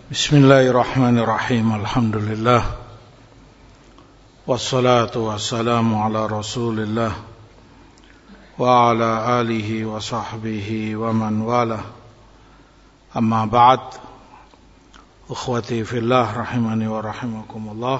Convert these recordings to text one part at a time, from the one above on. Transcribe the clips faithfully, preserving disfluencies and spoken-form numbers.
Bismillahirrahmanirrahim. Alhamdulillah. Wassalatu wassalamu ala Rasulillah wa ala alihi wa sahbihi wa man wala. Amma ba'd. Ukhwati fillah rahimani wa rahimakumullah.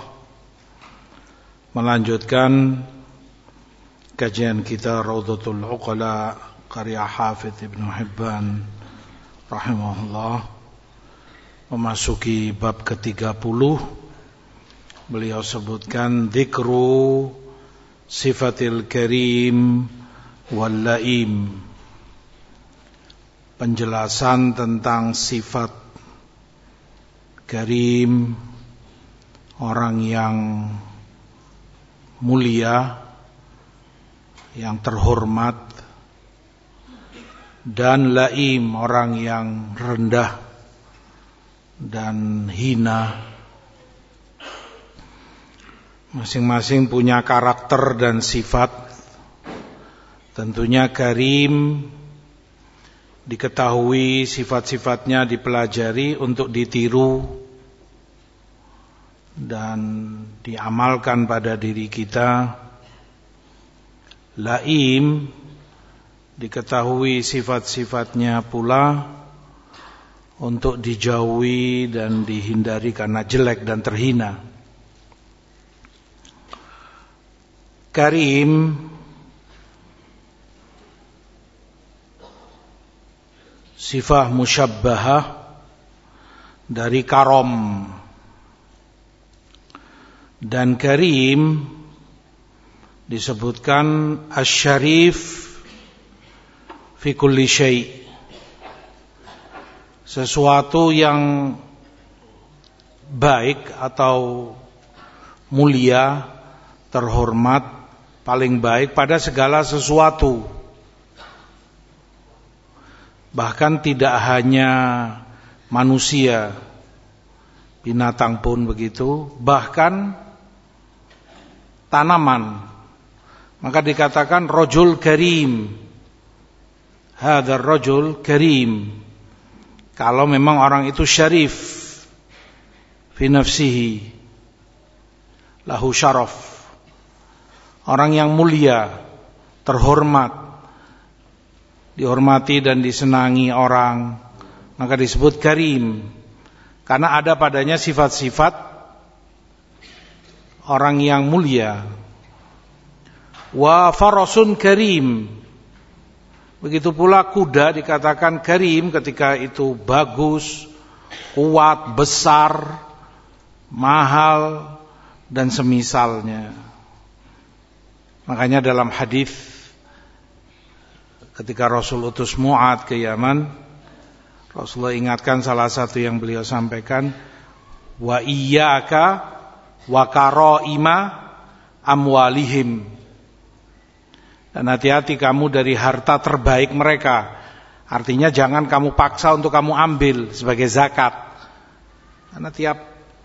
Melanjutkan kajian kita Raudhatul Uqala karya Hafidz Ibnu Hibban rahimahullah. Memasuki bab ketiga puluh, beliau sebutkan dzikru sifatil karim wal laim, penjelasan tentang sifat karim, orang yang mulia, yang terhormat, dan laim, orang yang rendah dan hina. Masing-masing punya karakter dan sifat. Tentunya karim diketahui, sifat-sifatnya dipelajari untuk ditiru dan diamalkan pada diri kita. Laim diketahui sifat-sifatnya pula untuk dijauhi dan dihindari karena jelek dan terhina. Karim sifat musyabbahah dari karom, dan karim disebutkan asy-syarif fi kulli syai', sesuatu yang baik atau mulia, terhormat, paling baik pada segala sesuatu. Bahkan tidak hanya manusia, binatang pun begitu, bahkan tanaman. Maka dikatakan rajul karim, hadzal rajul karim, kalau memang orang itu syarif fi nafsihi, lahu syaraf, orang yang mulia, terhormat, dihormati dan disenangi orang, maka disebut karim, karena ada padanya sifat-sifat orang yang mulia. Wa farasun karim, begitu pula kuda dikatakan karim ketika itu bagus, kuat, besar, mahal, dan semisalnya. Makanya dalam hadis ketika Rasul utus Mu'ad ke Yaman, Rasulullah ingatkan salah satu yang beliau sampaikan, wa iyyaka wa karaima amwalihim, dan hati-hati kamu dari harta terbaik mereka. Artinya jangan kamu paksa untuk kamu ambil sebagai zakat, karena tiap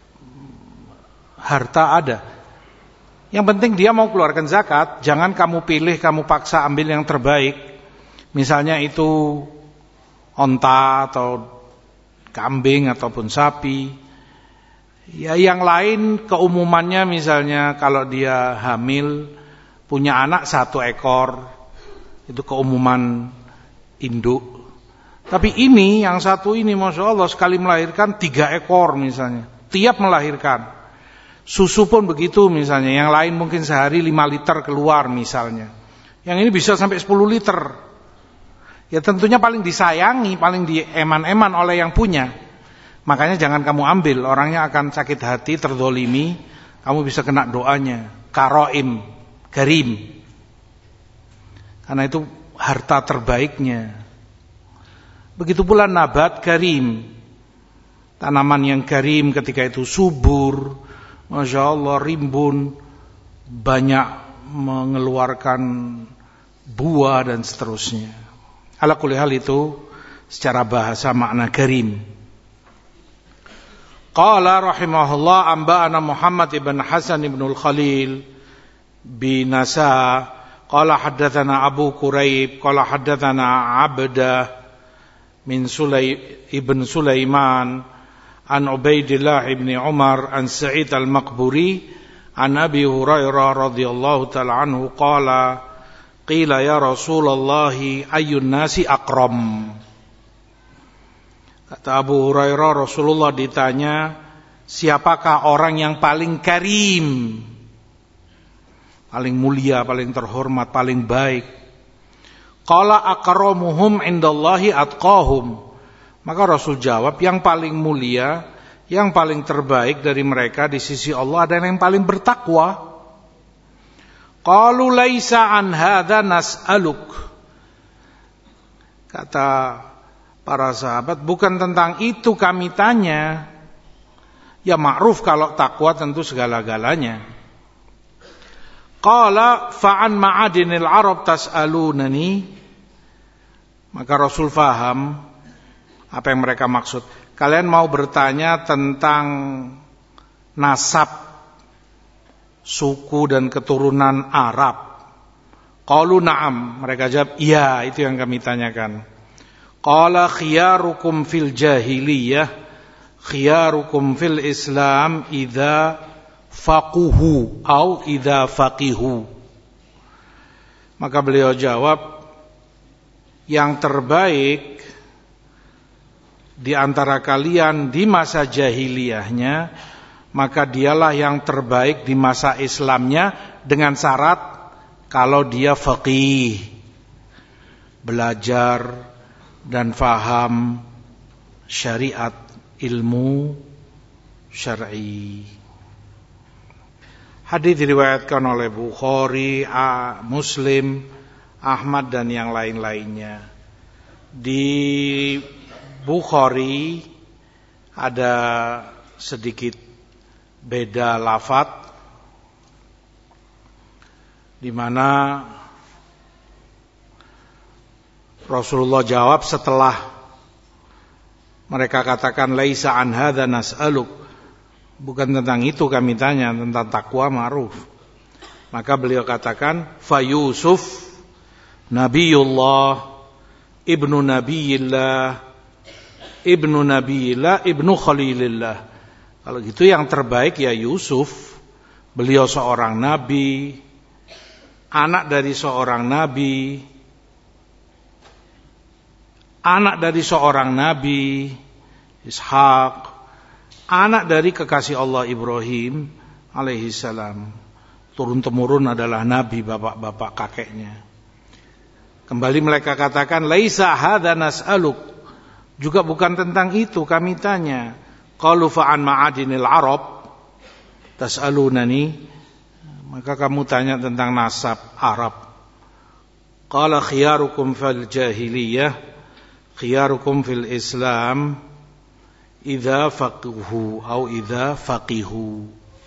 harta ada. Yang penting dia mau keluarkan zakat, jangan kamu pilih, kamu paksa ambil yang terbaik. Misalnya itu onta atau kambing ataupun sapi. Ya, yang lain keumumannya misalnya kalau dia hamil, punya anak satu ekor, itu keumuman induk. Tapi ini, yang satu ini Masya Allah sekali melahirkan tiga ekor misalnya, tiap melahirkan. Susu pun begitu misalnya, yang lain mungkin sehari lima liter keluar misalnya, yang ini bisa sampai sepuluh liter. Ya tentunya paling disayangi, paling dieman-eman oleh yang punya. Makanya jangan kamu ambil, orangnya akan sakit hati, terdolimi, kamu bisa kena doanya, karoim, karim, karena itu harta terbaiknya. Begitu pula nabat karim, tanaman yang karim ketika itu subur, Masya Allah, rimbun, banyak mengeluarkan buah dan seterusnya. Ala kulli hal itu secara bahasa makna karim. Qala rahimahullah amba'ana Muhammad ibn Hasan ibn al-Khalil binasa qala haddatsana Abu Quraib qala haddatsana Abdah min Sulay ibn Sulaiman an Ubaidillah ibn Umar an Sa'id al-Maqburi an Abi Hurairah radhiyallahu ta'ala anhu qala qila ya Rasulullah ayyun nasi akram. Kata Abu Hurairah, Rasulullah ditanya, siapakah orang yang paling karim, paling mulia, paling terhormat, paling baik? Qala akramuhum indallahi atqahum. Maka Rasul jawab, yang paling mulia, yang paling terbaik dari mereka di sisi Allah adalah yang paling bertakwa. Qalu laisa an hadza nas'aluk. Kata para sahabat, bukan tentang itu kami tanya. Ya ma'ruf kalau takwa tentu segala-galanya. Qala fa'an ma'adinil arab tas'alunani. Maka Rasul faham apa yang mereka maksud. Kalian mau bertanya tentang nasab, suku dan keturunan Arab. Qalu na'am, mereka jawab, iya, itu yang kami tanyakan. Qala khiyarukum fil jahiliyah, khiyarukum fil Islam idza faquhu au idza faqihu. Maka beliau jawab, yang terbaik di antara kalian di masa jahiliyahnya, maka dialah yang terbaik di masa Islamnya, dengan syarat kalau dia faqih, belajar dan faham syariat, ilmu syar'i. Hadis diriwayatkan oleh Bukhari, Muslim, Ahmad dan yang lain-lainnya. Di Bukhari ada sedikit beda lafaz, di mana Rasulullah jawab setelah mereka katakan laisa an hadza nas'aluk, bukan tentang itu kami tanya, tentang takwa ma'ruf. Maka beliau katakan fa Yusuf nabiyullah ibnu nabiyillah ibnu nabiyillah ibnu khalilillah. Kalau gitu yang terbaik ya Yusuf, beliau seorang nabi, anak dari seorang nabi, anak dari seorang nabi, Ishak, anak dari kekasih Allah Ibrahim alaihissalam. Turun-temurun adalah nabi, bapak-bapak kakeknya. Kembali mereka katakan, laisa hadza nas'aluk, juga bukan tentang itu kami tanya. Qalu fa'an ma'adinil arab tas'alunani, maka kamu tanya tentang nasab Arab. Qala khiyarukum fil jahiliyah, khiyarukum fil Islam idza faqihu au idza faqihu.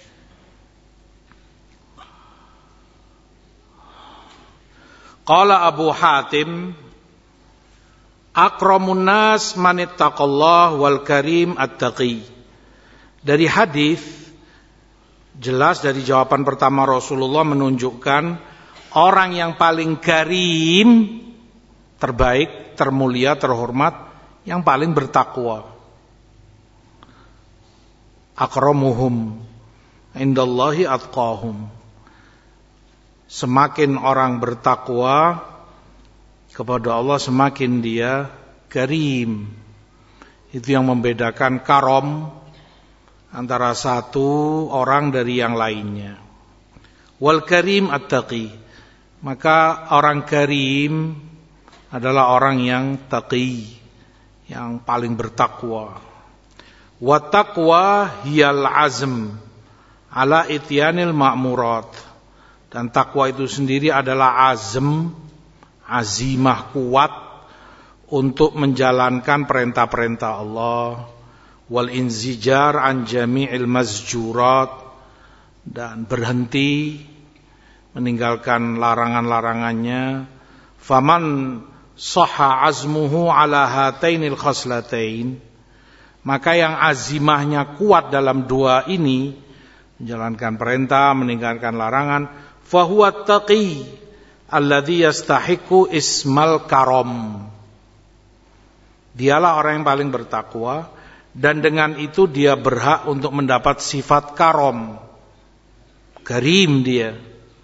Qala Abu Hatim akramun nas manittaqallah wal karim at-taqi. Dari hadis jelas, dari jawaban pertama Rasulullah menunjukkan orang yang paling karim, terbaik, termulia, terhormat, yang paling bertakwa. Akramuhum indallahi atqahum. Semakin orang bertakwa kepada Allah, semakin dia karim. Itu yang membedakan karom antara satu orang dari yang lainnya. Wal karim at-taqi. Maka orang karim adalah orang yang taqi, yang paling bertakwa. Wa taqwa hiyal azm ala ityanil ma'murat. Dan takwa itu sendiri adalah azm, azimah kuat untuk menjalankan perintah-perintah Allah, wal inzijar an jami'il mazjurat, dan berhenti meninggalkan larangan-larangannya. Faman sahha azmuhu ala hatainil khaslatain, maka yang azimahnya kuat dalam dua ini, menjalankan perintah, meninggalkan larangan, fahuwa taqi alladhi yastahiqu ismal karam. Dialah orang yang paling bertakwa dan dengan itu dia berhak untuk mendapat sifat karom, karim dia,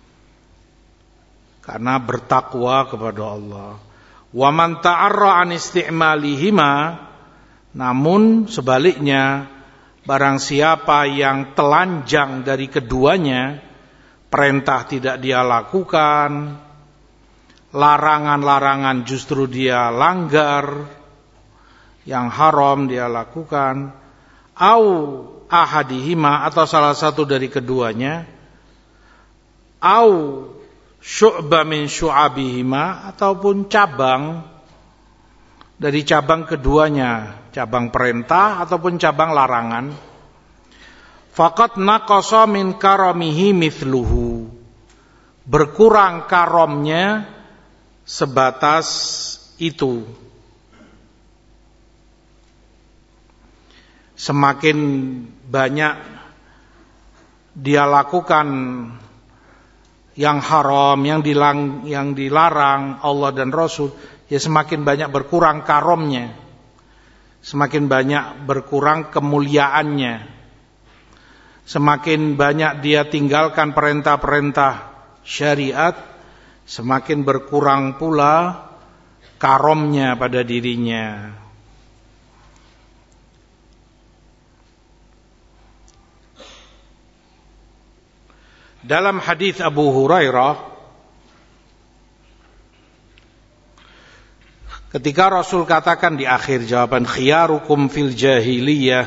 karena bertakwa kepada Allah. Wa man ta'arra an isti'malihima, namun sebaliknya barang siapa yang telanjang dari keduanya, perintah tidak dia lakukan, larangan-larangan justru dia langgar, yang haram dia lakukan, au ahadihima, atau salah satu dari keduanya, au syu'ba min syu'abihima, ataupun cabang dari cabang keduanya, cabang perintah ataupun cabang larangan, faqad naqasa min karamihi mithluhu, berkurang karomnya sebatas itu. Semakin banyak dia lakukan yang haram, yang dilang, yang dilarang Allah dan Rasul, ya semakin banyak berkurang karomnya, semakin banyak berkurang kemuliaannya, semakin banyak dia tinggalkan perintah-perintah syariat, semakin berkurang pula karomnya pada dirinya. Dalam hadis Abu Hurairah, ketika Rasul katakan di akhir jawaban, khiyarukum fil jahiliyah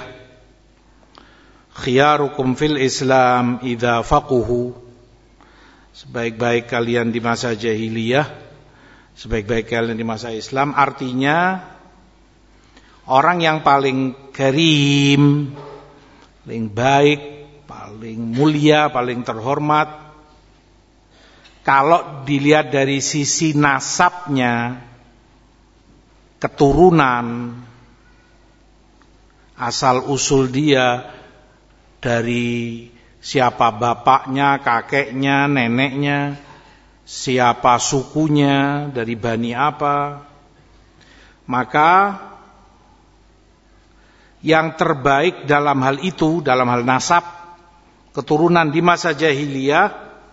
khiyarukum fil Islam idza faquhu, sebaik-baik kalian di masa jahiliyah, sebaik-baik kalian di masa Islam, artinya orang yang paling karim, paling baik, paling mulia, paling terhormat, kalau dilihat dari sisi nasabnya, keturunan, asal usul dia, dari siapa bapaknya, kakeknya, neneknya, siapa sukunya, dari bani apa, maka yang terbaik dalam hal itu, dalam hal nasab, keturunan di masa jahiliyah,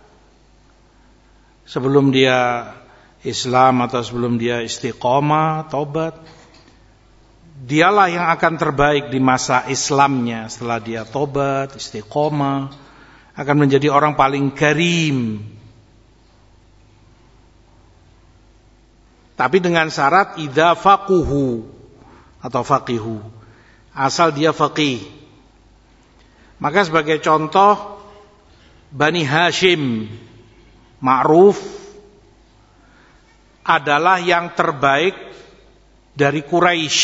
sebelum dia Islam atau sebelum dia istiqomah, taubat, dialah yang akan terbaik di masa Islamnya. Setelah dia taubat, istiqomah, akan menjadi orang paling karim. Tapi dengan syarat idza faquhu atau faqihu, asal dia faqih. Maka sebagai contoh, Bani Hashim ma'ruf adalah yang terbaik dari Quraisy,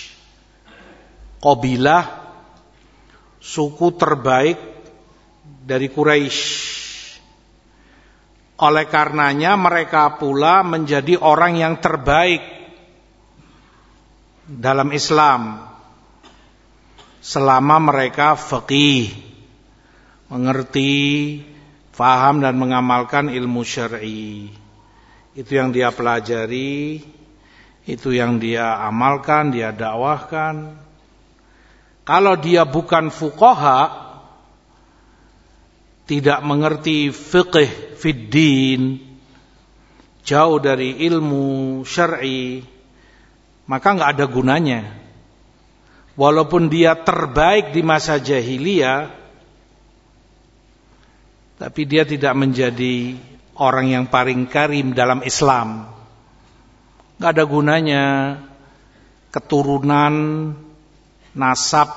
qabilah suku terbaik dari Quraisy. Oleh karenanya mereka pula menjadi orang yang terbaik dalam Islam selama mereka faqih, mengerti, faham dan mengamalkan ilmu syar'i. Itu yang dia pelajari, itu yang dia amalkan, dia dakwahkan. Kalau dia bukan fuqaha, tidak mengerti fiqh fid din, jauh dari ilmu syar'i, maka enggak ada gunanya. Walaupun dia terbaik di masa jahiliyah, tapi dia tidak menjadi orang yang paling karim dalam Islam. Enggak ada gunanya keturunan, nasab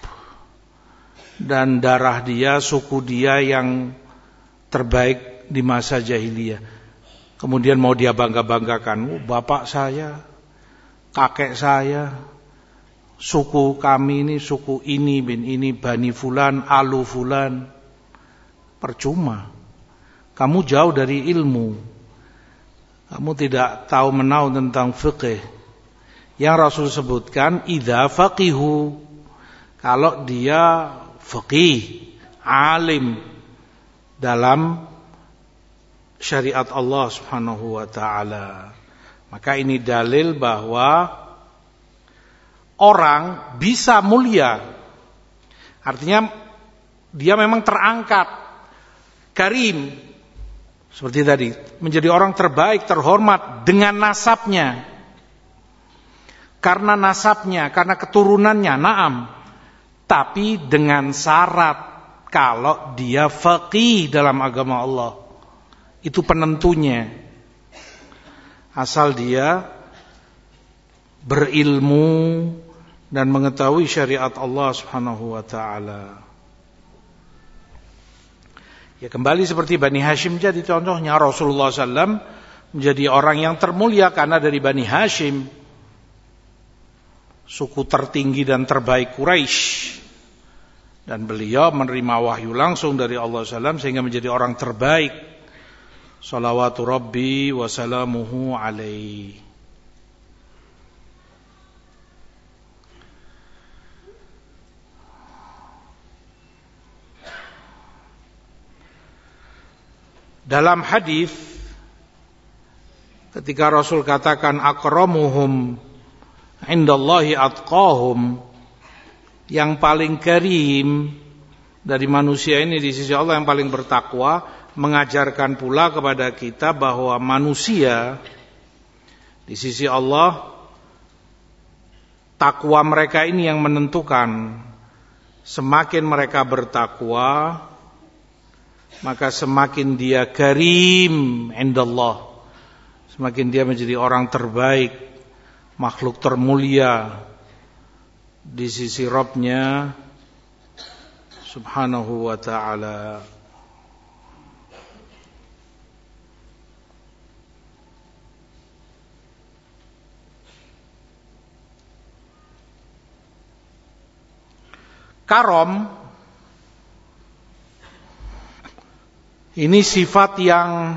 dan darah dia, suku dia yang terbaik di masa jahiliyah. Kemudian mau dia bangga-banggakan, oh, bapak saya, kakek saya, suku kami ini, suku ini bin ini, bani fulan, alu fulan. Percuma. Kamu jauh dari ilmu. Kamu tidak tahu menau tentang fiqh. Yang Rasul sebutkan, idza faqihu, kalau dia faqih, alim dalam syariat Allah Subhanahu wa taala. Maka ini dalil bahwa orang bisa mulia. Artinya dia memang terangkat, karim, seperti tadi, menjadi orang terbaik, terhormat dengan nasabnya. Karena nasabnya, karena keturunannya, naam. Tapi dengan syarat kalau dia faqih dalam agama Allah. Itu penentunya. Asal dia berilmu dan mengetahui syariat Allah Subhanahu wa taala. Ya, kembali seperti Bani Hashim jadi contohnya, Rasulullah sallallahu alaihi wasallam menjadi orang yang termulia karena dari Bani Hashim, suku tertinggi dan terbaik Quraisy. Dan beliau menerima wahyu langsung dari Allah sallallahu alaihi wasallam sehingga menjadi orang terbaik. Salawatu Rabbi wa salamuhu alaihi. Dalam hadis ketika Rasul katakan akramuhum indallahi atqahum, yang paling karim dari manusia ini di sisi Allah yang paling bertakwa, mengajarkan pula kepada kita bahwa manusia di sisi Allah takwa mereka ini yang menentukan. Semakin mereka bertakwa, maka semakin dia karim indallah, semakin dia menjadi orang terbaik, makhluk termulia di sisi Rabb-Nya Subhanahu wa ta'ala. Karom ini sifat yang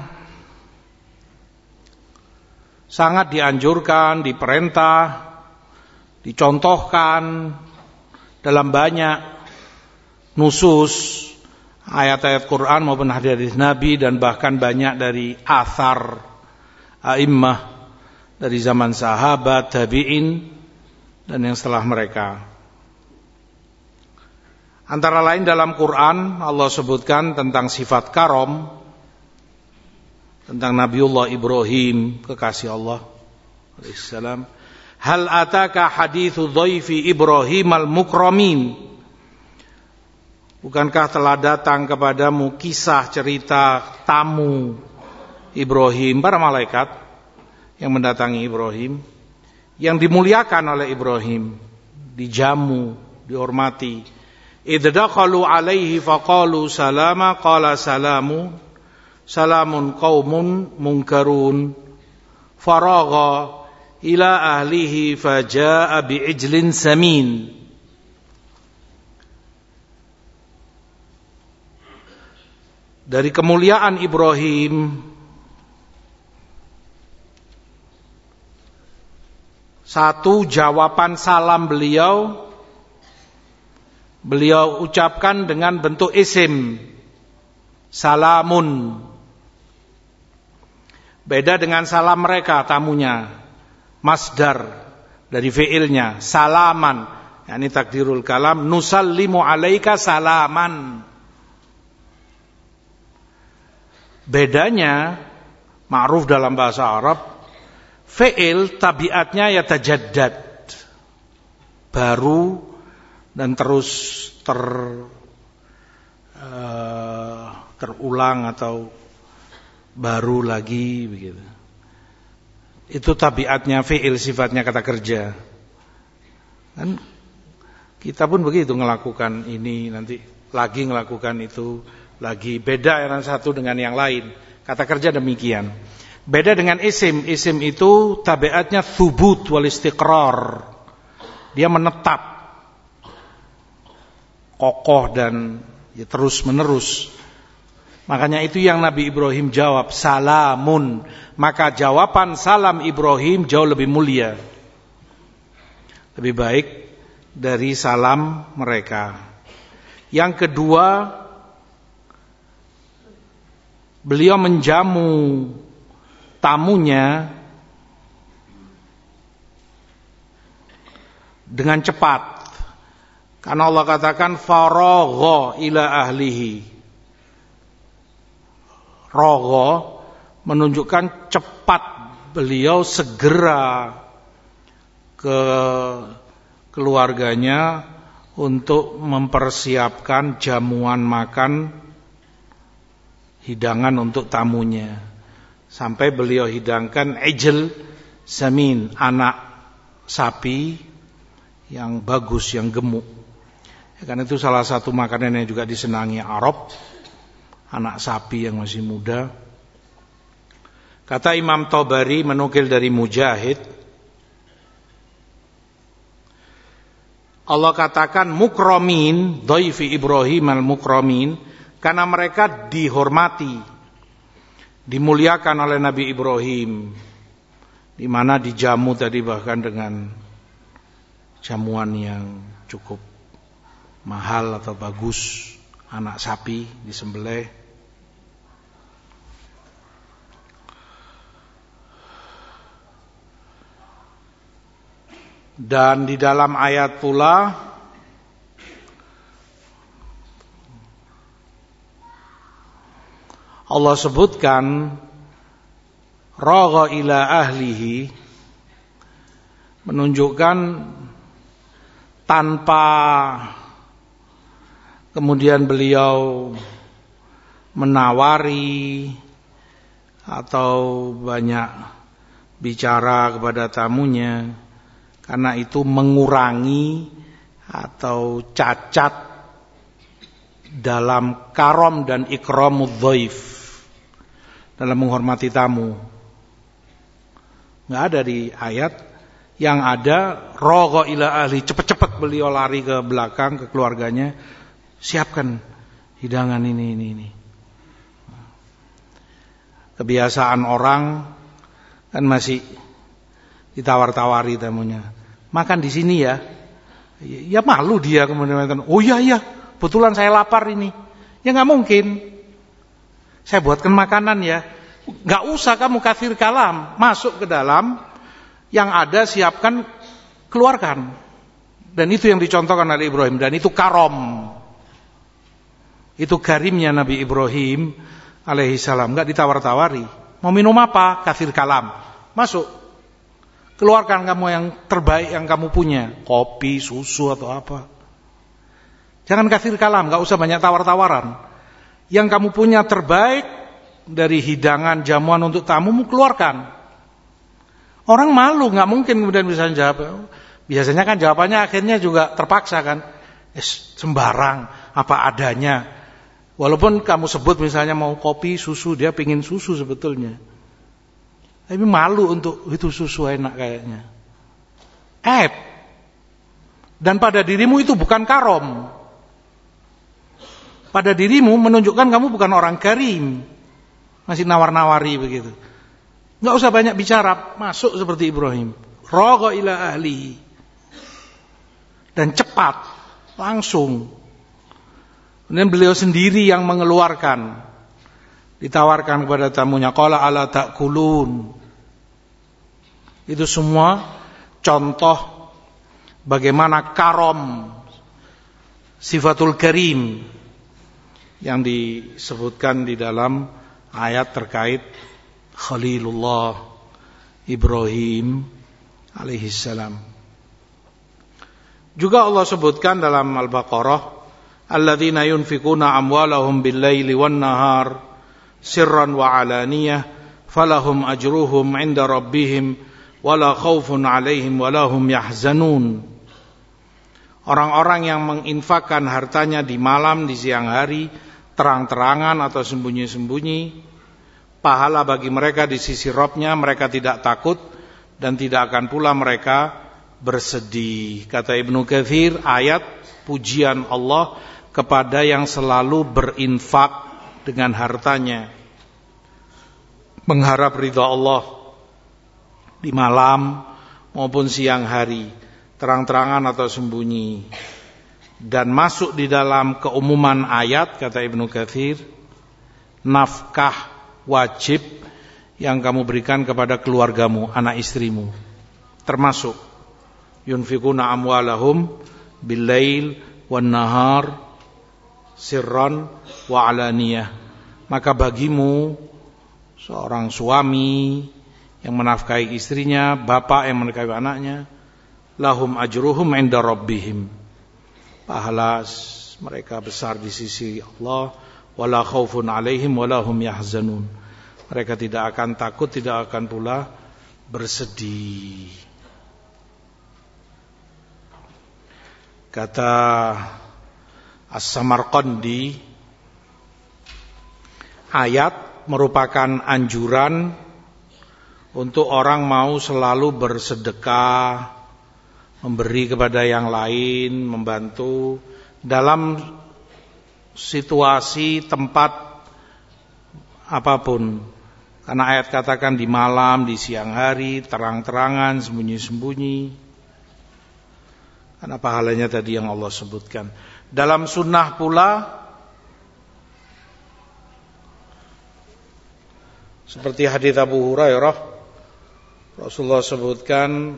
sangat dianjurkan, diperintah, dicontohkan dalam banyak nusus, ayat-ayat Quran maupun hadis Nabi, dan bahkan banyak dari athar a'immah dari zaman sahabat, tabi'in, dan yang setelah mereka. Antara lain dalam Quran Allah sebutkan tentang sifat karom, tentang Nabiullah Ibrahim, kekasih Allah alaihissalam. Hal ataka hadithu dhaifi Ibrahim al-mukramin. Bukankah telah datang kepadamu kisah cerita tamu Ibrahim, para malaikat yang mendatangi Ibrahim, yang dimuliakan oleh Ibrahim, dijamu, dihormati. Idh dakhalu alaihi faqalu salama qala salamu salamun qaumun munkarun faragha ila ahlihi fajaa bi'ijlin samin. Dari kemuliaan Ibrahim, satu jawaban salam beliau Beliau ucapkan dengan bentuk isim, salamun. Beda dengan salam mereka tamunya, masdar dari fi'ilnya, salaman. Yani takdirul kalam, nusallimu alaika salaman. Bedanya, ma'ruf dalam bahasa Arab, fi'il tabiatnya ya tajaddad, baru dan terus ter uh, terulang atau baru lagi begitu. Itu tabiatnya fi'il, sifatnya kata kerja. Kan kita pun begitu, melakukan ini nanti lagi melakukan itu lagi, beda yang satu dengan yang lain. Kata kerja demikian. Beda dengan isim. Isim itu tabiatnya thubut wal istiqrar. Dia menetap, kokoh dan ya, terus menerus. Makanya itu yang Nabi Ibrahim jawab, salamun. Maka jawaban salam Ibrahim jauh lebih mulia, lebih baik dari salam mereka. Yang kedua, beliau menjamu tamunya dengan cepat. Karena Allah katakan faragha ila ahlihi. Ragha menunjukkan cepat, beliau segera ke keluarganya untuk mempersiapkan jamuan makan, hidangan untuk tamunya. Sampai beliau hidangkan ijl samin, anak sapi yang bagus, yang gemuk. Ya, karena itu salah satu makanan yang juga disenangi Arab, anak sapi yang masih muda. Kata Imam Tabari menukil dari Mujahid, Allah katakan mukramin, dhaifi Ibrahim al-mukramin, karena mereka dihormati, dimuliakan oleh Nabi Ibrahim, di mana dijamu tadi bahkan dengan jamuan yang cukup mahal atau bagus, anak sapi disembelih. Dan di dalam ayat pula Allah sebutkan ragha ila ahlihi, menunjukkan tanpa kemudian beliau menawari atau banyak bicara kepada tamunya, karena itu mengurangi atau cacat dalam karam dan ikramud dhaif, dalam menghormati tamu. Enggak ada di ayat. Yang ada ragha ila ahli, cepat-cepat beliau lari ke belakang ke keluarganya, siapkan hidangan ini ini ini. Kebiasaan orang kan masih ditawar-tawari tamunya, makan di sini ya. Ya malu dia kemudian mengatakan, oh iya iya, betulan saya lapar ini. Ya nggak mungkin. Saya buatkan makanan ya. Nggak usah kamu kafir kalam, masuk ke dalam, yang ada siapkan, keluarkan. Dan itu yang dicontohkan oleh Ibrahim, dan itu karom. Itu karimnya Nabi Ibrahim alaihi salam, enggak ditawar-tawari. Mau minum apa? Kafir kalam. Masuk. Keluarkan kamu yang terbaik yang kamu punya, kopi, susu atau apa. Jangan kafir kalam, enggak usah banyak tawar-tawaran. Yang kamu punya terbaik dari hidangan jamuan untuk tamumu, keluarkan. Orang malu, enggak mungkin kemudian bisa jawab. Biasanya kan jawabannya akhirnya juga terpaksa kan. Eh, sembarang, apa adanya. Walaupun kamu sebut misalnya mau kopi, susu, dia pingin susu sebetulnya. Tapi malu untuk itu susu enak kayaknya. Aib. Dan pada dirimu itu bukan karom. Pada dirimu menunjukkan kamu bukan orang karim. Masih nawar-nawari begitu. Enggak usah banyak bicara, masuk seperti Ibrahim. Ragha ila ahli. Dan cepat, langsung. Kemudian beliau sendiri yang mengeluarkan, ditawarkan kepada tamunya, qala ala ta'kulun. Itu semua contoh bagaimana karom, sifatul karim yang disebutkan di dalam ayat terkait Khalilullah Ibrahim alaihi salam. Juga Allah sebutkan dalam Al-Baqarah, alladzina yunfikuna amwalahum bil-laili wan-nahar sirran wa alaniyah falahum ajruhum 'inda rabbihim wala khaufun 'alaihim wala hum yahzanun. Orang-orang yang menginfakkan hartanya di malam, di siang hari, terang-terangan atau sembunyi-sembunyi, pahala bagi mereka di sisi Rabb-nya, mereka tidak takut dan tidak akan pula mereka bersedih. Kata Ibnu Katsir, ayat pujian Allah kepada yang selalu berinfak dengan hartanya, mengharap ridha Allah di malam maupun siang hari, terang-terangan atau sembunyi. Dan masuk di dalam keumuman ayat, kata Ibnu Katsir, nafkah wajib yang kamu berikan kepada keluargamu, anak istrimu, termasuk yunfikuna amwalahum bil-lail wan-nahar sirran wa alaniyah. Maka bagimu seorang suami yang menafkahi istrinya, bapak yang menafkahi anaknya, lahum ajruhum inda rabbihim, pahala mereka besar di sisi Allah, wala khaufun alaihim wala hum yahzanun, mereka tidak akan takut, tidak akan pula bersedih. Kata As-Samarqandi, ayat merupakan anjuran untuk orang mau selalu bersedekah, memberi kepada yang lain, membantu dalam situasi tempat apapun. Karena ayat katakan di malam, di siang hari, terang-terangan, sembunyi-sembunyi. Karena pahalanya tadi yang Allah sebutkan. Dalam sunnah pula, seperti hadits Abu Hurairah, Rasulullah sebutkan,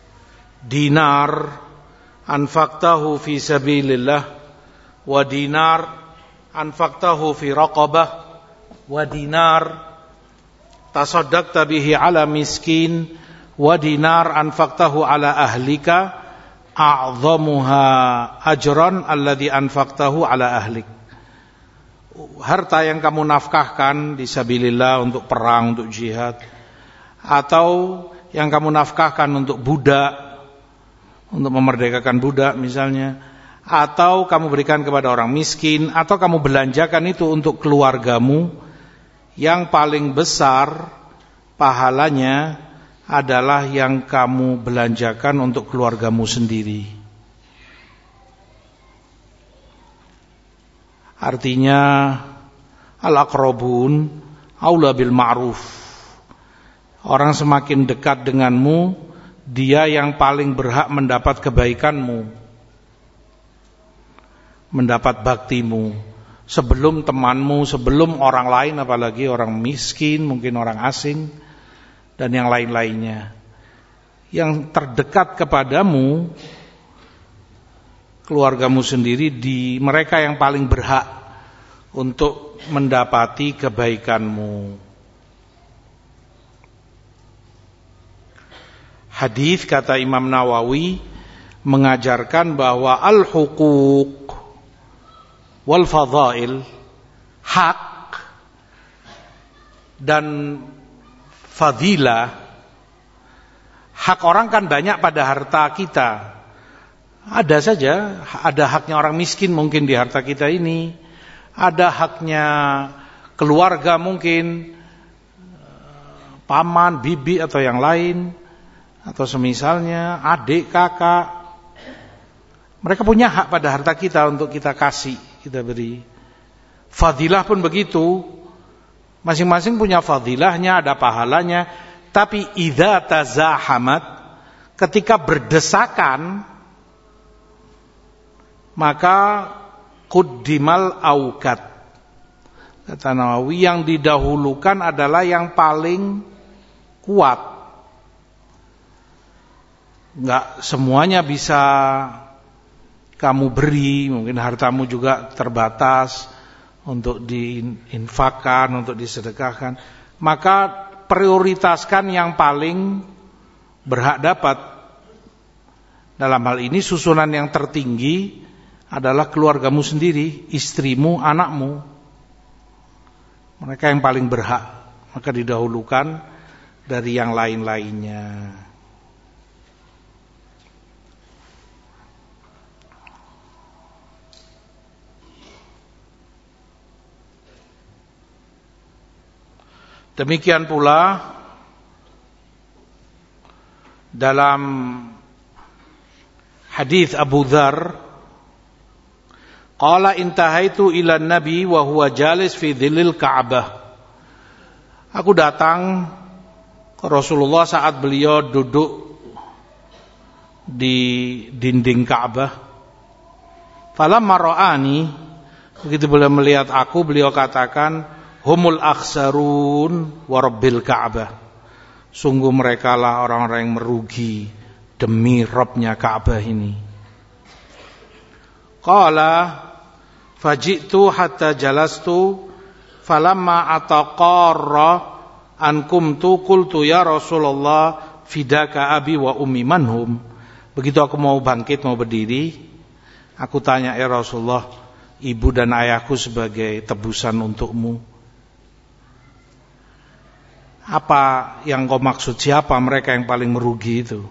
dinar anfaqtahu fi sabilillah, wa dinar anfaqtahu fi raqabah, wa dinar tasaddaqta bihi ala miskin, wa dinar anfaqtahu ala ahlika, a'zamuha ajran alladhi anfaqtahu ala ahlik. Harta yang kamu nafkahkan di sabilillah, untuk perang, untuk jihad, atau yang kamu nafkahkan untuk budak, untuk memerdekakan budak misalnya, atau kamu berikan kepada orang miskin, atau kamu belanjakan itu untuk keluargamu, yang paling besar pahalanya adalah yang kamu belanjakan untuk keluargamu sendiri. Artinya al-aqrabun aula bil ma'ruf. Orang semakin dekat denganmu, dia yang paling berhak mendapat kebaikanmu, mendapat baktimu, sebelum temanmu, sebelum orang lain, apalagi orang miskin, mungkin orang asing, dan yang lain-lainnya. Yang terdekat kepadamu, keluargamu sendiri, di mereka yang paling berhak untuk mendapati kebaikanmu. Hadis kata Imam Nawawi mengajarkan bahwa al-huquq wal fadhail, hak dan fadilah. Hak orang kan banyak pada harta kita. Ada saja, ada haknya orang miskin mungkin di harta kita ini, ada haknya keluarga mungkin, paman, bibi atau yang lain, atau semisalnya adik, kakak. Mereka punya hak pada harta kita untuk kita kasih, kita beri. Fadilah pun begitu, masing-masing punya fadilahnya, ada pahalanya. Tapi idza tazahamat, ketika berdesakan, maka quddimal auqat. Kata Nawawi, yang didahulukan adalah yang paling kuat. Enggak semuanya bisa kamu beri, mungkin hartamu juga terbatas untuk diinfakkan, untuk disedekahkan. Maka prioritaskan yang paling berhak dapat. Dalam hal ini susunan yang tertinggi adalah keluargamu sendiri, istrimu, anakmu. Mereka yang paling berhak, maka didahulukan dari yang lain-lainnya. Demikian pula dalam hadis Abu Dzar, qala intahaitu ila nabi wa huwa jalis fi dhillil Ka'bah. Aku datang ke Rasulullah saat beliau duduk di dinding Ka'bah. Falamma ra'ani, begitu beliau melihat aku, beliau katakan, humul akhsarun wa rabbil Ka'bah. Sungguh mereka lah orang-orang yang merugi demi Rabbnya Ka'bah ini. Qala faji'tu hatta jalastu falamma ataqarra an kumtu qultu ya Rasulullah fidaka abi wa ummi manhum. Begitu aku mau bangkit, mau berdiri, aku tanya, ya Rasulullah, ibu dan ayahku sebagai tebusan untukmu. Apa yang kau maksud, siapa mereka yang paling merugi itu?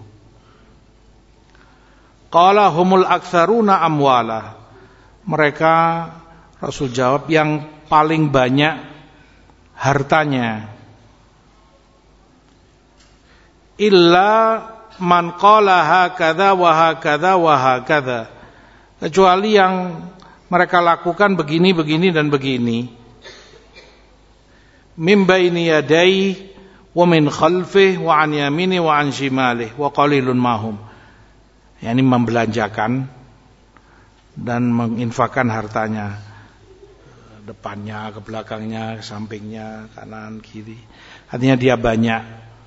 Qala humul aktsaruna amwala. Mereka, Rasul jawab, yang paling banyak hartanya. Illa man qala hakadha wa hakadha wa hakadha. Kecuali yang mereka lakukan begini, begini dan begini. Min baini yadai wa min khalfih wa an yamini wa an shimalih wa qalilun mahum. Yani membelanjakan dan menginfakkan hartanya, depannya, ke belakangnya, ke sampingnya, kanan, kiri. Artinya dia banyak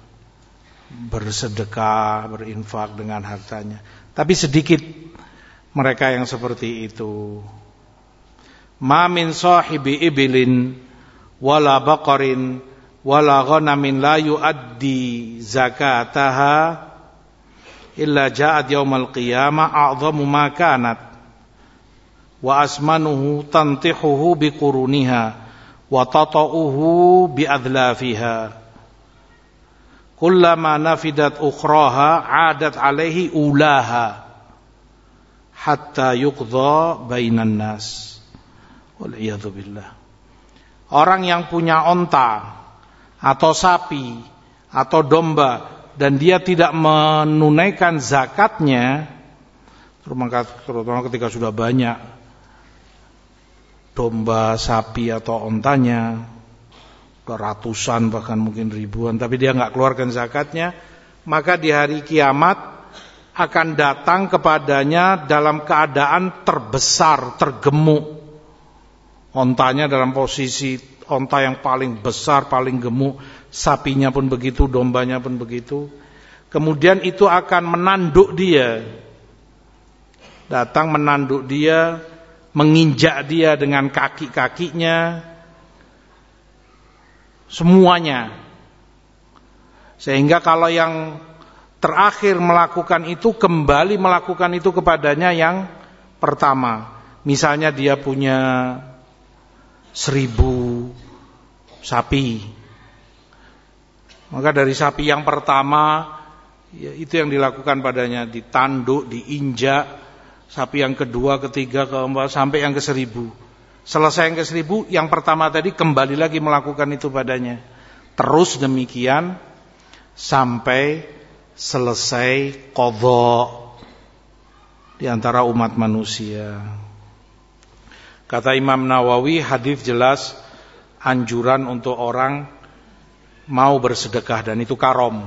bersedekah, berinfak dengan hartanya. Tapi sedikit mereka yang seperti itu. Ma min sahibi ibilin wala baqarin wala ghanamin la yuaddi zakataha illa ja'at yaumal qiyamah a'zamu ma kanat wa asmanuhu tantihuhu biquruniha wa tata'uhu biadlafiha kullama nafidat ukhraha 'adat 'alaihi ulaha hatta yuqdha bainan nas. Wal iyadzu billah. Orang yang punya onta atau sapi atau domba dan dia tidak menunaikan zakatnya, terutama ketika sudah banyak domba, sapi atau ontanya, ratusan bahkan mungkin ribuan, tapi dia nggak keluarkan zakatnya, maka di hari kiamat akan datang kepadanya dalam keadaan terbesar, tergemuk. Ontanya dalam posisi onta yang paling besar, paling gemuk, sapinya pun begitu, dombanya pun begitu. Kemudian itu akan menanduk dia, datang menanduk dia, menginjak dia dengan kaki-kakinya, semuanya. Sehingga kalau yang terakhir melakukan itu, kembali melakukan itu kepadanya yang pertama. Misalnya dia punya seribu sapi, maka dari sapi yang pertama ya, itu yang dilakukan padanya, ditanduk, diinjak. Sapi yang kedua, ketiga, keempat, sampai yang ke seribu. Selesai yang ke seribu, yang pertama tadi kembali lagi melakukan itu padanya. Terus demikian sampai selesai qadha di antara umat manusia. Kata Imam Nawawi, hadis jelas anjuran untuk orang mau bersedekah, dan itu karom.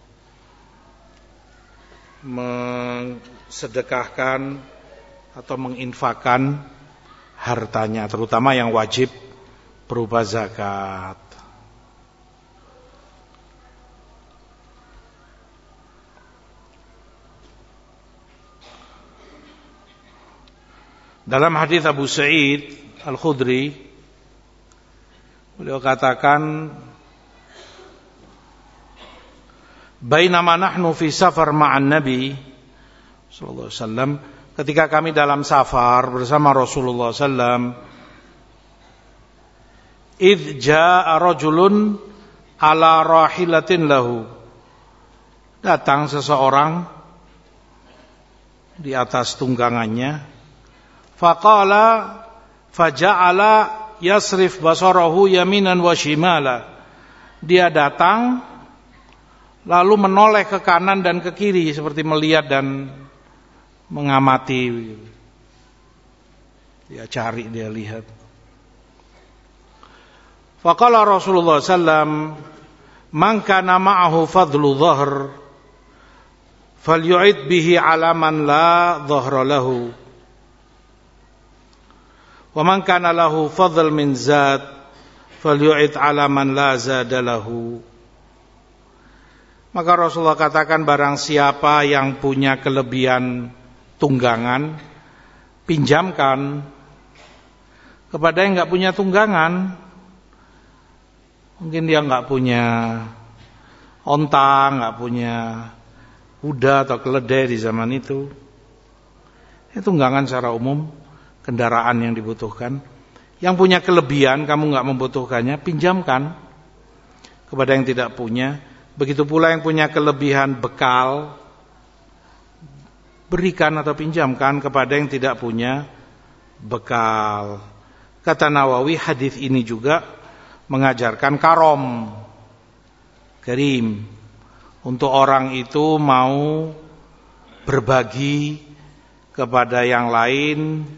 Mensedekahkan atau menginfakkan hartanya, terutama yang wajib berupa zakat. Dalam hadis Abu Sa'id Al-Khudri, beliau katakan, bainama nahnu fi safar ma'an Nabi sallallahu alaihi wasallam, ketika kami dalam safar bersama Rasulullah sallallahu alaihi wasallam, idh jaa'a rajulun ala rahilatin lahu, datang seseorang di atas tunggangannya. Faqala faja'ala yasrif basarahu yaminan wa shimala. Dia datang lalu menoleh ke kanan dan ke kiri seperti melihat dan mengamati. Dia cari, dia lihat. Faqala Rasulullah sallallahu alaihi wasallam, man kana ma'ahu fadlu dhahr falyu'id bihi ala man la dhahra lahu. Wa man kana lahu fadl min zad falyu'id ala man la zada lahu. Maka Rasulullah katakan, barang siapa yang punya kelebihan tunggangan, pinjamkan kepada yang nggak punya tunggangan. Mungkin dia nggak punya onta, nggak punya kuda atau keledai di zaman itu. Itu tunggangan secara umum, kendaraan yang dibutuhkan. Yang punya kelebihan, kamu nggak membutuhkannya, pinjamkan kepada yang tidak punya. Begitu pula yang punya kelebihan bekal, berikan atau pinjamkan kepada yang tidak punya bekal. Kata Nawawi, hadis ini juga mengajarkan karom, karim, untuk orang itu mau berbagi kepada yang lain,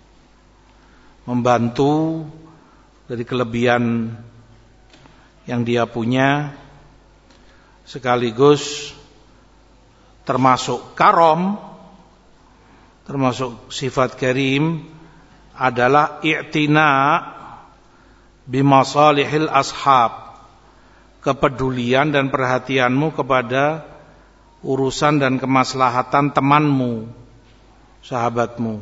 membantu dari kelebihan yang dia punya, sekaligus termasuk karom, termasuk sifat karim adalah i'tina bimasalihil ashab, kepedulian dan perhatianmu kepada urusan dan kemaslahatan temanmu, sahabatmu.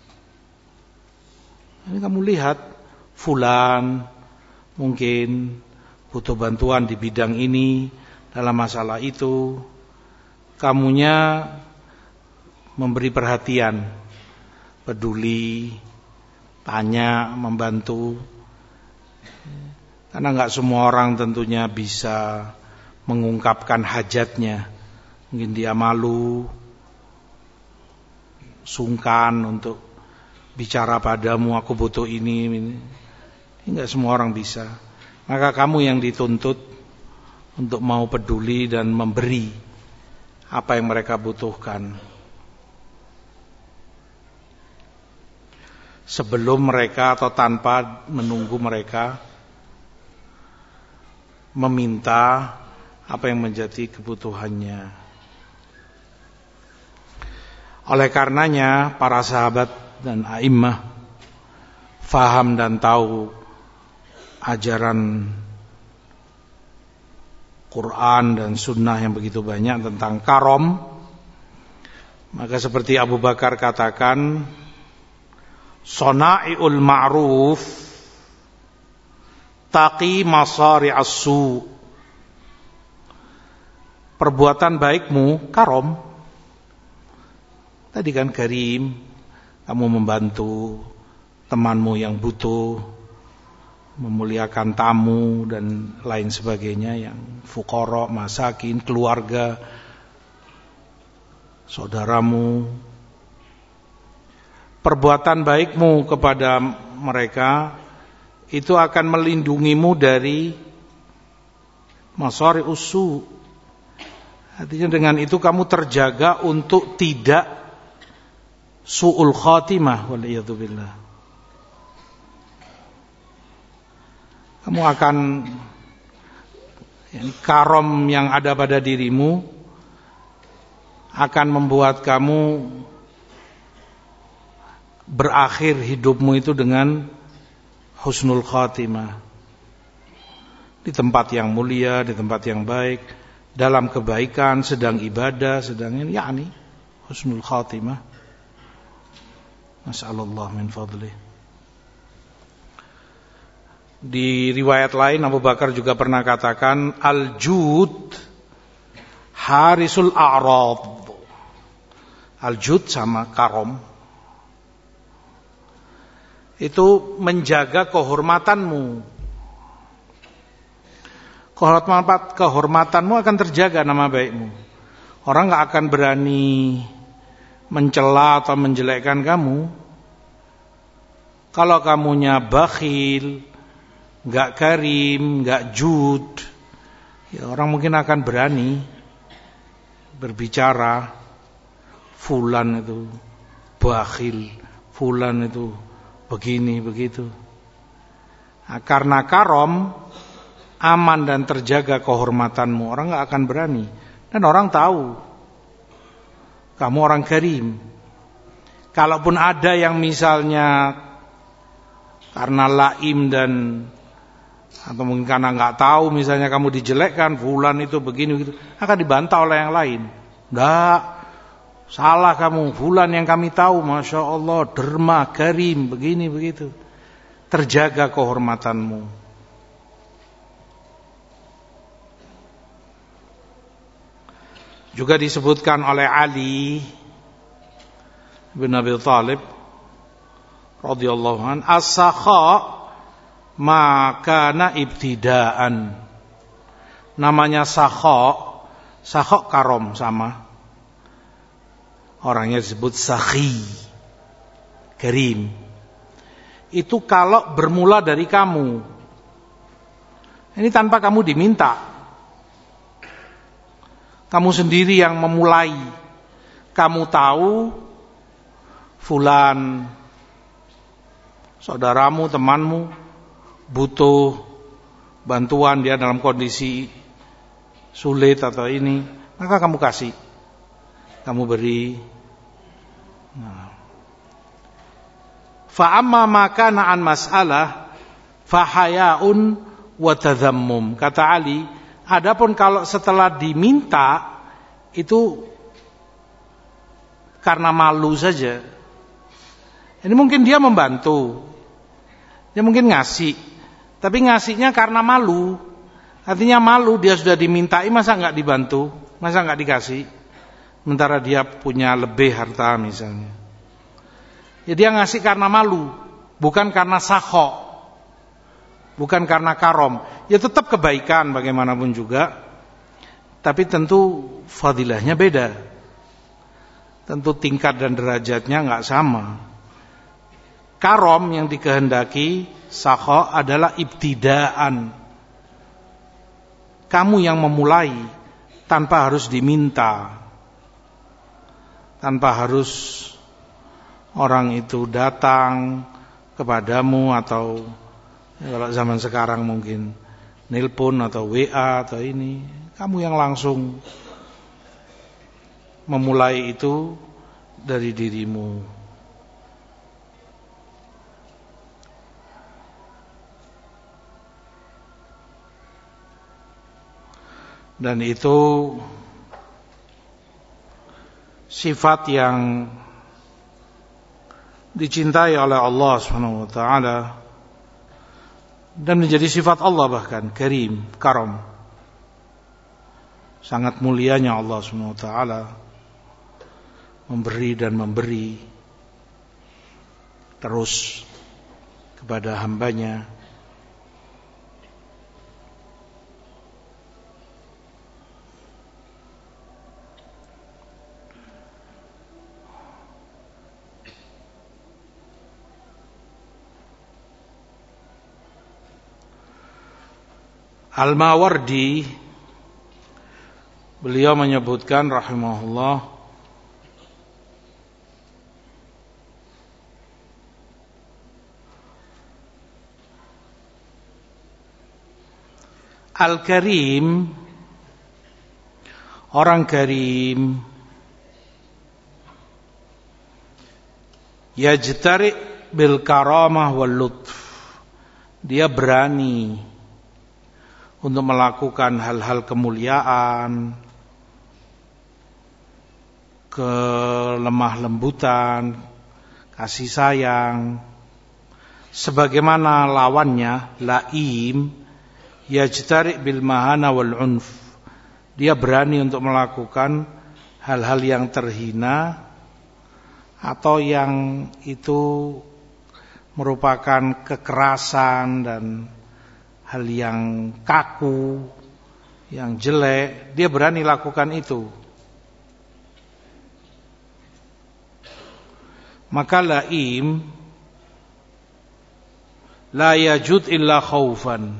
Ini kamu lihat, fulan mungkin butuh bantuan di bidang ini, dalam masalah itu, kamunya memberi perhatian, peduli, tanya, membantu. Karena enggak semua orang tentunya bisa mengungkapkan hajatnya. Mungkin dia malu, sungkan untuk bicara padamu, aku butuh ini. Ini enggak semua orang bisa. Maka kamu yang dituntut untuk mau peduli dan memberi apa yang mereka butuhkan, sebelum mereka atau tanpa menunggu mereka meminta apa yang menjadi kebutuhannya. Oleh karenanya para sahabat dan a'immah faham dan tahu ajaran Quran dan sunnah yang begitu banyak tentang karom. Maka seperti Abu Bakar katakan, sona'iul ma'ruf taqi masari'as su. Perbuatan baikmu karom. Tadi kan karim, kamu membantu temanmu yang butuh, memuliakan tamu dan lain sebagainya, yang fuqara, masakin, keluarga, saudaramu. Perbuatan baikmu kepada mereka itu akan melindungimu dari masari usu. Artinya dengan itu kamu terjaga untuk tidak su'ul khatimah, waliyadzubillah. Kamu akan, yani, karom yang ada pada dirimu akan membuat kamu berakhir hidupmu itu dengan husnul khatimah, di tempat yang mulia, di tempat yang baik, dalam kebaikan, sedang ibadah, sedang ini, yakni husnul khatimah. Mas'alullah min fadlih. Di riwayat lain Abu Bakar juga pernah katakan, al-jud harisul a'rad. Al-jud sama karom itu menjaga kehormatanmu. Kehormatan, kehormatanmu akan terjaga, nama baikmu. Orang gak akan berani mencela atau menjelekkan kamu. Kalau kamunya bakhil, gak karim, gak jud, ya orang mungkin akan berani berbicara, fulan itu bakhil, fulan itu begini begitu. Nah, karena karom, aman dan terjaga kehormatanmu, orang gak akan berani. Dan orang tahu kamu orang karim. Kalaupun ada yang misalnya karena laim dan atau mungkin karena nggak tahu, misalnya kamu dijelekkan, fulan itu begini begitu, akan dibantah oleh yang lain. Nggak, salah kamu, fulan yang kami tahu, masya Allah, derma, karim, begini begitu. Terjaga kehormatanmu. Juga disebutkan oleh Ali bin Abi Thalib radhiyallahu an, as-sakha ma kana ibtidaan. Namanya sakha, sakha karom sama. Orangnya disebut sakhi, karim. Itu kalau bermula dari kamu. Ini tanpa kamu diminta. Kamu sendiri yang memulai. Kamu tahu fulan, saudaramu, temanmu butuh bantuan, dia dalam kondisi sulit atau ini, maka kamu kasih, kamu beri. Nah. Fa amma ma kana an mas'alah fa hayaun wa tadhammum. Kata Ali, adapun kalau setelah diminta itu karena malu saja. Ini mungkin dia membantu, dia mungkin ngasih, tapi ngasihnya karena malu. Artinya malu, dia sudah dimintai, masa nggak dibantu, masa nggak dikasih, sementara dia punya lebih harta misalnya. Ya dia ngasih karena malu, bukan karena sakho, bukan karena karom. Ya tetap kebaikan bagaimanapun juga, tapi tentu fadilahnya beda. Tentu tingkat dan derajatnya nggak sama. Karom yang dikehendaki sakho adalah ibtidaan. Kamu yang memulai tanpa harus diminta, tanpa harus orang itu datang kepadamu atau ya kalau zaman sekarang mungkin nelpon atau W A atau ini, kamu yang langsung memulai itu dari dirimu. Dan itu sifat yang dicintai oleh Allah Subhanahu wa taala dan menjadi sifat Allah, bahkan karim, karam. Sangat mulianya Allah Subhanahu wa taala memberi dan memberi terus kepada hambanya. Al-Mawardi beliau menyebutkan rahimahullah, Al-Karim, orang karim, yajtari bil karamah wal lutf, dia berani untuk melakukan hal-hal kemuliaan, kelemah lembutan, kasih sayang. Sebagaimana lawannya, laim, yajtari bil mahana wal unf, dia berani untuk melakukan hal-hal yang terhina atau yang itu merupakan kekerasan dan hal yang kaku, yang jelek, dia berani lakukan itu. Maka laim la yajud illa khaufan.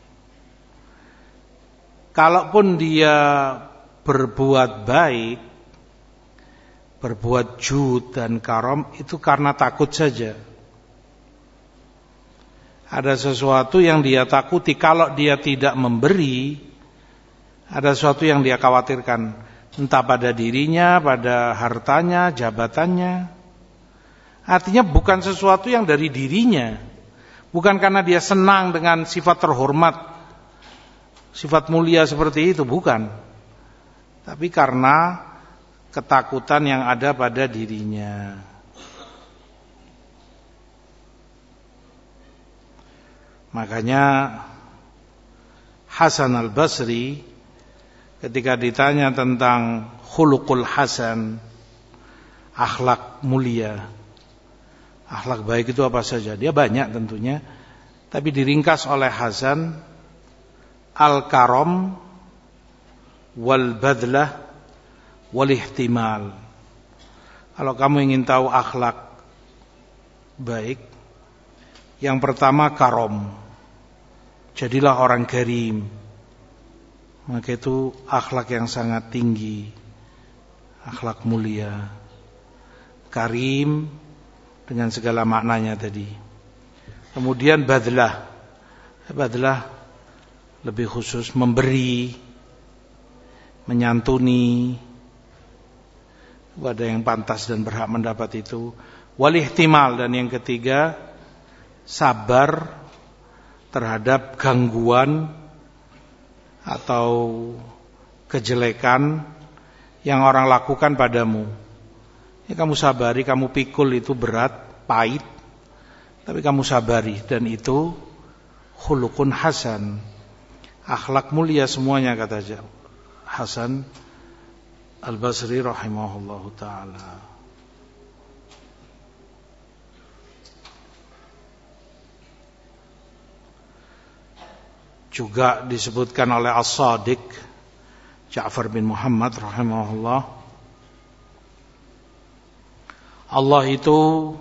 Kalaupun dia berbuat baik, berbuat jud dan karam, itu karena takut saja. Ada sesuatu yang dia takuti, kalau dia tidak memberi, ada sesuatu yang dia khawatirkan, entah pada dirinya, pada hartanya, jabatannya. Artinya bukan sesuatu yang dari dirinya, Bukan karena dia senang dengan sifat terhormat, sifat mulia seperti itu, bukan. Tapi karena ketakutan yang ada pada dirinya. Makanya Hasan al-Basri ketika ditanya tentang khuluqul hasan, akhlak mulia, akhlak baik itu apa saja? Dia banyak tentunya, tapi diringkas oleh Hasan, al-karam wal badlah wal ihtimal. Kalau kamu ingin tahu akhlak baik, yang pertama karom, jadilah orang karim. Maka itu akhlak yang sangat tinggi, akhlak mulia. Karim dengan segala maknanya tadi. Kemudian badlah, badlah lebih khusus, memberi, menyantuni kepada yang pantas dan berhak mendapat itu. Wal ihtimal, dan yang ketiga sabar terhadap gangguan atau kejelekan yang orang lakukan padamu. Ya, kamu sabari, kamu pikul, itu berat, pahit, tapi kamu sabari, dan itu khuluqun hasan, akhlak mulia semuanya, kata Hasan al-Basri rahimahullahu ta'ala. Juga disebutkan oleh As-Sadiq Ja'far bin Muhammad rahimahullah, Allah itu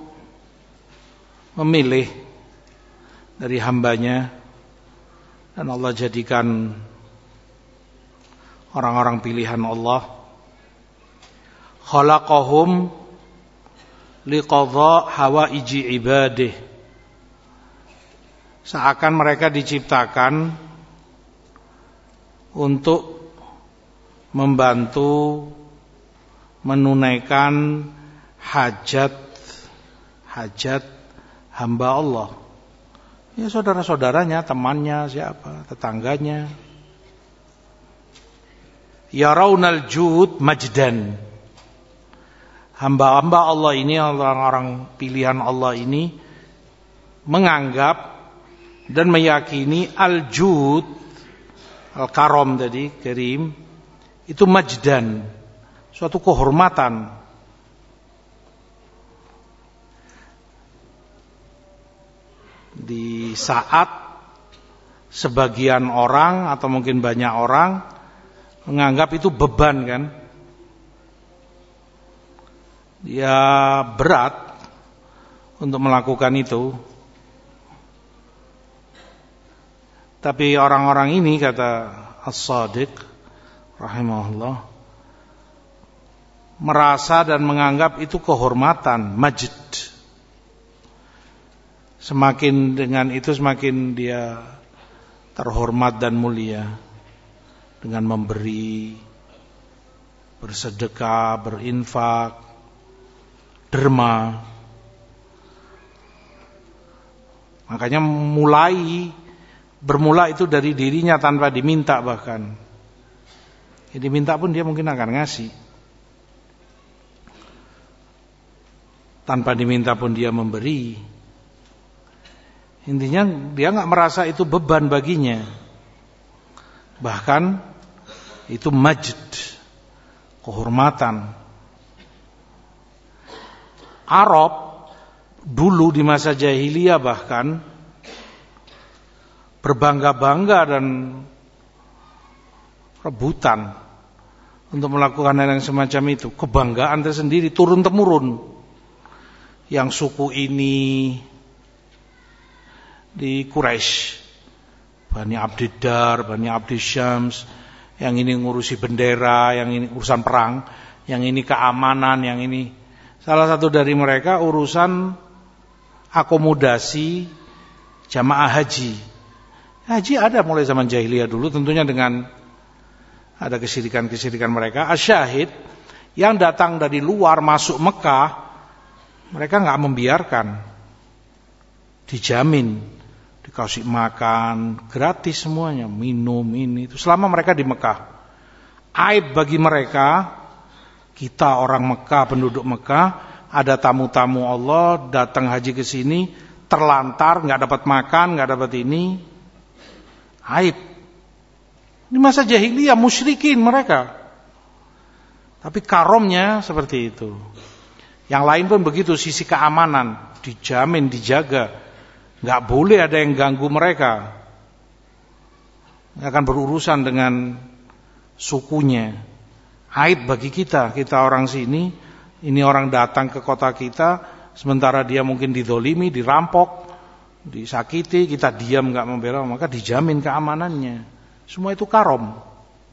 memilih dari hambanya, dan Allah jadikan orang-orang pilihan Allah, khalaqahum liqadha hawaiji ibadih, seakan mereka diciptakan untuk membantu menunaikan hajat hajat hamba Allah. Ya, saudara-saudaranya, temannya, siapa, tetangganya. Yarawnal jud majdan. Hamba-hamba Allah ini, orang-orang pilihan Allah ini menganggap dan meyakini al-jud, al-karam tadi, karim, itu majdan, suatu kehormatan. Di saat sebagian orang atau mungkin banyak orang menganggap itu beban, kan? Dia berat untuk melakukan itu. Tapi orang-orang ini, kata As-Sadiq rahimahullah, merasa dan menganggap itu kehormatan, majd. Semakin dengan itu semakin dia terhormat dan mulia, dengan memberi, bersedekah, berinfak, derma. Makanya mulai bermula itu dari dirinya tanpa diminta, bahkan ya, diminta pun dia mungkin akan ngasih. Tanpa diminta pun dia memberi. Intinya dia nggak merasa itu beban baginya. Bahkan itu majd, kehormatan. Arab dulu di masa jahiliyah bahkan berbangga-bangga dan rebutan untuk melakukan hal yang semacam itu. Kebanggaan tersendiri, turun-temurun. Yang suku ini di Quraisy, Bani Abdiddar, Bani Abdisyams, yang ini ngurusi bendera, yang ini urusan perang, yang ini keamanan, yang ini. Salah satu dari mereka urusan akomodasi jamaah haji. Haji ada mulai zaman jahiliyah dulu, tentunya dengan ada kesyirikan-kesyirikan mereka. Asyahid, yang datang dari luar masuk Mekah, mereka nggak membiarkan, dijamin dikasih makan, gratis semuanya, minum ini itu selama mereka di Mekah. Aib bagi mereka, kita orang Mekah, penduduk Mekah, ada tamu-tamu Allah datang haji ke sini, terlantar, nggak dapat makan, nggak dapat ini, aib. Ini masa jahiliyah, musyrikin mereka. Tapi karomnya seperti itu. Yang lain pun begitu, sisi keamanan dijamin, dijaga, nggak boleh ada yang ganggu mereka. Nggak akan berurusan dengan sukunya. Aib bagi kita, kita orang sini, ini orang datang ke kota kita, sementara dia mungkin didolimi, dirampok, disakiti, kita diam nggak membela, maka dijamin keamanannya. Semua itu karom.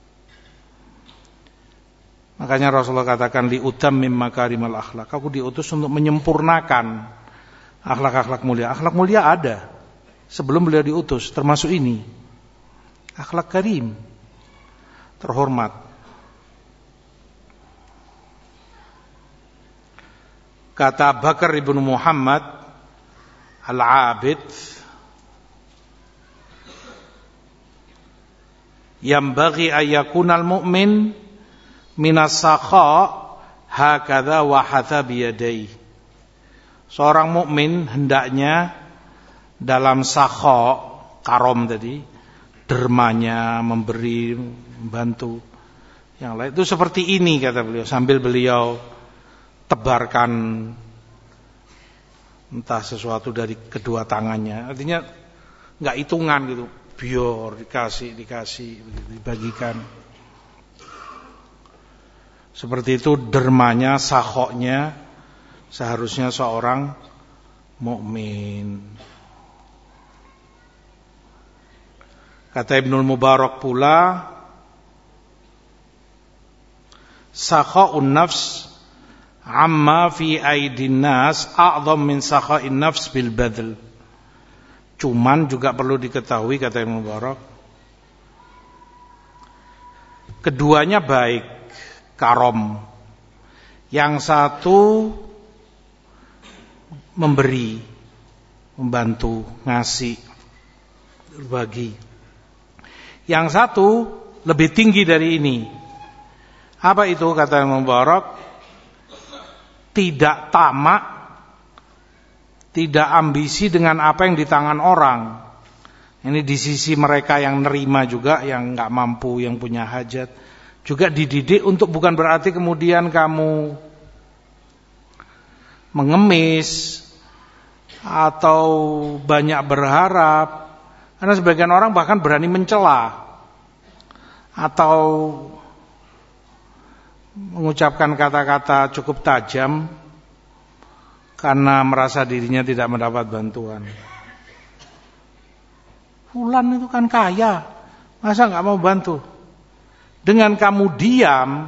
Makanya Rasulullah katakan li utammim makarimal akhlak. Aku diutus untuk menyempurnakan akhlak-akhlak mulia. Akhlak mulia ada sebelum beliau diutus, termasuk ini. Akhlak karim, terhormat. Kata Bakar ibnu Muhammad Al-Abid, yambaghi ayyakunal mu'min minas sakha hakadha wa hatha biyadai. Seorang mukmin hendaknya dalam sakha, karom tadi, dermanya, memberi, membantu yang lain itu seperti ini kata beliau, sambil beliau tebarkan entah sesuatu dari kedua tangannya. Artinya enggak hitungan gitu, biar dikasih dikasih dibagikan. Seperti itu dermanya, sakhoknya seharusnya seorang mukmin. Kata Ibnul Mubarak pula, sakhaun nafs amma fi aidin nas a'zam min sakhain nafs bil badl. Cuman juga perlu diketahui kata Ibnul Mubarak, keduanya baik, karom. Yang satu memberi, membantu, ngasih, berbagi. Yang satu lebih tinggi dari ini. Apa itu kata Imam Mubarak? Tidak tamak, tidak ambisi dengan apa yang di tangan orang. Ini di sisi mereka yang nerima juga, yang nggak mampu, yang punya hajat. Juga dididik untuk bukan berarti kemudian kamu mengemis atau banyak berharap. Karena sebagian orang bahkan berani mencela atau mengucapkan kata-kata cukup tajam karena merasa dirinya tidak mendapat bantuan. Fulan itu kan kaya, masa nggak mau bantu? Dengan kamu diam,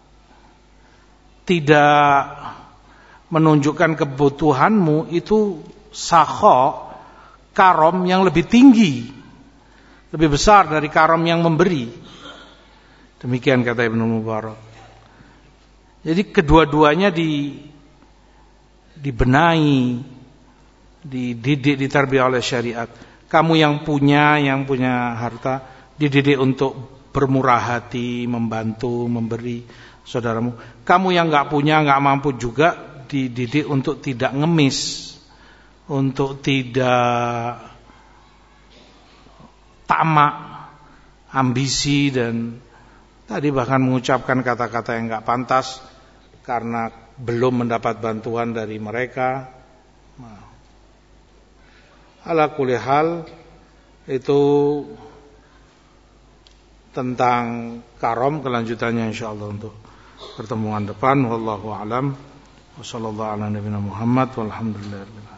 tidak menunjukkan kebutuhanmu, itu sakho, karom yang lebih tinggi, lebih besar dari karom yang memberi. Demikian kata Ibnu Mubarak. Jadi kedua-duanya di, dibenahi, dididik, ditarbiyah oleh syariat. Kamu yang punya, yang punya harta, dididik untuk bermurah hati, membantu, memberi saudaramu. Kamu yang nggak punya, nggak mampu juga dididik untuk tidak ngemis, untuk tidak tamak, ambisi, dan tadi bahkan mengucapkan kata-kata yang nggak pantas karena belum mendapat bantuan dari mereka. Nah, ala kulli hal itu tentang karom, kelanjutannya insyaallah untuk pertemuan depan. Wallahu a'lam. Wassallallahu ala nabiyina Muhammad walhamdulillah.